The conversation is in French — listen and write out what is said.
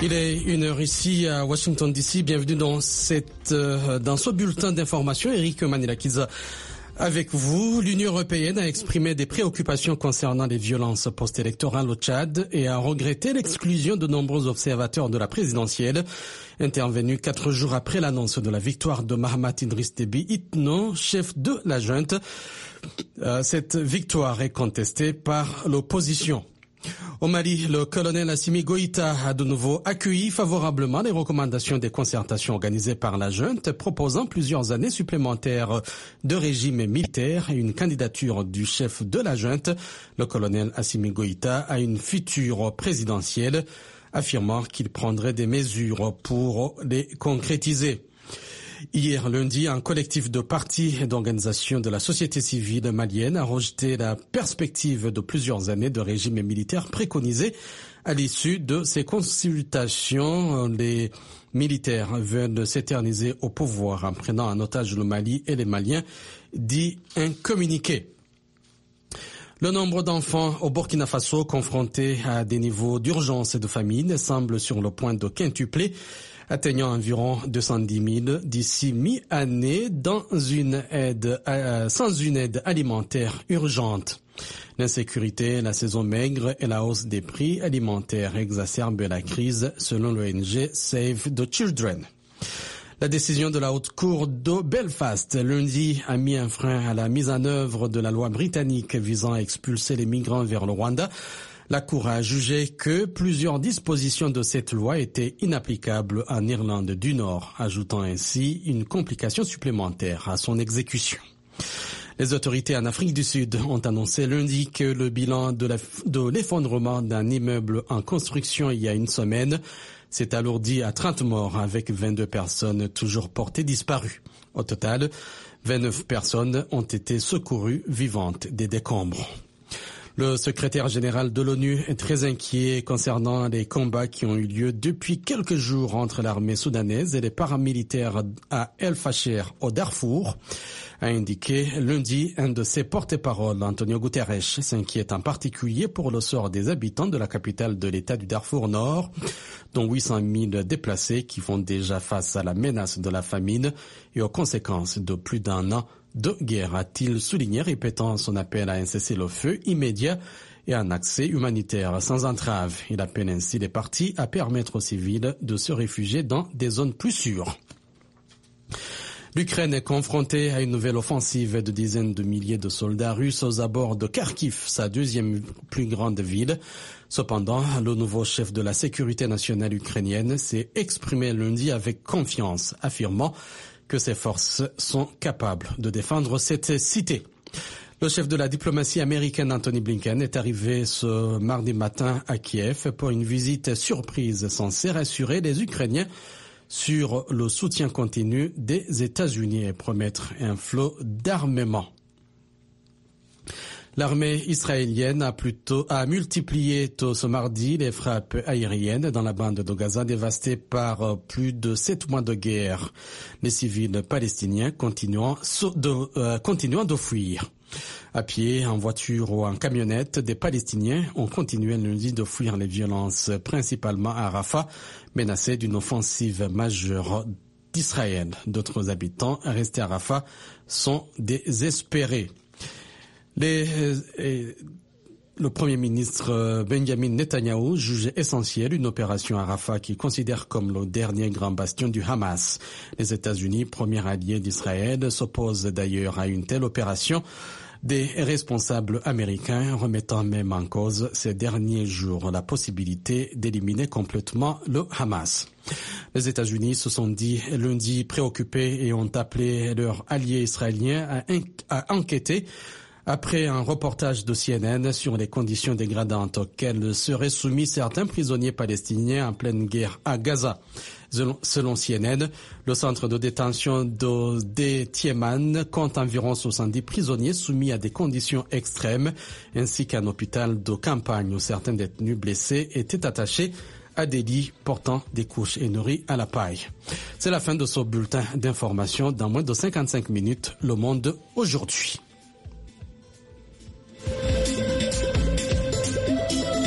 Il est 1h ici à Washington DC. Bienvenue dans ce bulletin d'information. Eric Manilakiza avec vous. L'Union européenne a exprimé des préoccupations concernant les violences post-électorales au Tchad et a regretté l'exclusion de nombreux observateurs de la présidentielle, intervenue 4 jours après l'annonce de la victoire de Mahamat Idriss Déby Itno, chef de la junte. Cette victoire est contestée par l'opposition. Au Mali, le colonel Assimi Goïta a de nouveau accueilli favorablement les recommandations des concertations organisées par la junte, proposant plusieurs années supplémentaires de régime militaire et une candidature du chef de la junte, le colonel Assimi Goïta, à une future présidentielle, affirmant qu'il prendrait des mesures pour les concrétiser. Hier lundi, un collectif de partis et d'organisations de la société civile malienne a rejeté la perspective de plusieurs années de régime militaire préconisé à l'issue de ces consultations. Les militaires veulent s'éterniser au pouvoir en prenant en otage le Mali et les Maliens, dit un communiqué. Le nombre d'enfants au Burkina Faso confrontés à des niveaux d'urgence et de famine semble sur le point de quintupler, atteignant environ 210 000 d'ici mi-année sans une aide alimentaire urgente. L'insécurité, la saison maigre et la hausse des prix alimentaires exacerbent la crise, selon l'ONG Save the Children. La décision de la Haute Cour de Belfast lundi a mis un frein à la mise en œuvre de la loi britannique visant à expulser les migrants vers le Rwanda. La Cour a jugé que plusieurs dispositions de cette loi étaient inapplicables en Irlande du Nord, ajoutant ainsi une complication supplémentaire à son exécution. Les autorités en Afrique du Sud ont annoncé lundi que le bilan de l'effondrement d'un immeuble en construction il y a une semaine s'est alourdi à 30 morts avec 22 personnes toujours portées disparues. Au total, 29 personnes ont été secourues vivantes des décombres. Le secrétaire général de l'ONU est très inquiet concernant les combats qui ont eu lieu depuis quelques jours entre l'armée soudanaise et les paramilitaires à El Fasher au Darfour, a indiqué lundi un de ses porte-parole, Antonio Guterres, s'inquiète en particulier pour le sort des habitants de la capitale de l'État du Darfour Nord, dont 800 000 déplacés qui font déjà face à la menace de la famine et aux conséquences de plus d'un an de guerre, a-t-il souligné, répétant son appel à un cessez-le-feu immédiat et un accès humanitaire sans entrave. Il appelle ainsi les parties à permettre aux civils de se réfugier dans des zones plus sûres. L'Ukraine est confrontée à une nouvelle offensive de dizaines de milliers de soldats russes aux abords de Kharkiv, sa deuxième plus grande ville. Cependant, le nouveau chef de la sécurité nationale ukrainienne s'est exprimé lundi avec confiance, affirmant que ses forces sont capables de défendre cette cité. Le chef de la diplomatie américaine, Anthony Blinken, est arrivé ce mardi matin à Kiev pour une visite surprise censée rassurer les Ukrainiens sur le soutien continu des États-Unis et promettre un flot d'armement. L'armée israélienne a multiplié tôt ce mardi les frappes aériennes dans la bande de Gaza dévastée par plus de 7 mois de guerre. Les civils palestiniens continuant de fuir. À pied, en voiture ou en camionnette, des Palestiniens ont continué lundi de fuir les violences, principalement à Rafah, menacés d'une offensive majeure d'Israël. D'autres habitants restés à Rafah sont désespérés. Le Premier ministre Benjamin Netanyahou juge essentiel une opération à Rafah qu'il considère comme le dernier grand bastion du Hamas. Les États-Unis, premier allié d'Israël, s'opposent d'ailleurs à une telle opération, des responsables américains remettant même en cause ces derniers jours la possibilité d'éliminer complètement le Hamas. Les États-Unis se sont dit lundi préoccupés et ont appelé leurs alliés israéliens à enquêter après un reportage de CNN sur les conditions dégradantes auxquelles seraient soumis certains prisonniers palestiniens en pleine guerre à Gaza. Selon CNN, le centre de détention de Tieman compte environ 70 prisonniers soumis à des conditions extrêmes, ainsi qu'un hôpital de campagne où certains détenus blessés étaient attachés à des lits portant des couches et nourris à la paille. C'est la fin de ce bulletin d'information. Dans moins de 55 minutes, Le Monde aujourd'hui.